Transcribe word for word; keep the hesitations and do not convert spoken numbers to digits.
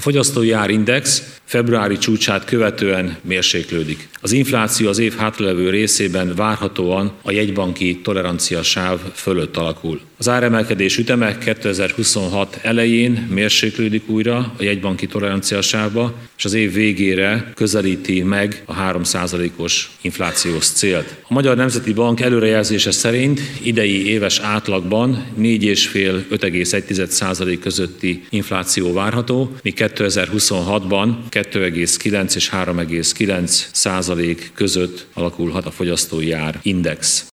fogyasztói árindex februári csúcsát követően mérséklődik. Az infláció az év hátralevő részében várhatóan a jegybanki toleranciasáv fölött alakul. Az áremelkedés üteme kétezer-huszonhat elején mérséklődik újra a jegybanki toleranciasávba, és az év végére közelíti meg a három százalékos inflációs célt. A Magyar Nemzeti Bank előrejelzése szerint idei éves átlagban négy egész öt - öt egész egy százalék közötti infláció várható, míg kétezer-huszonhatban kettő egész kilenc és három egész kilenc százalék között alakulhat a fogyasztói árindex.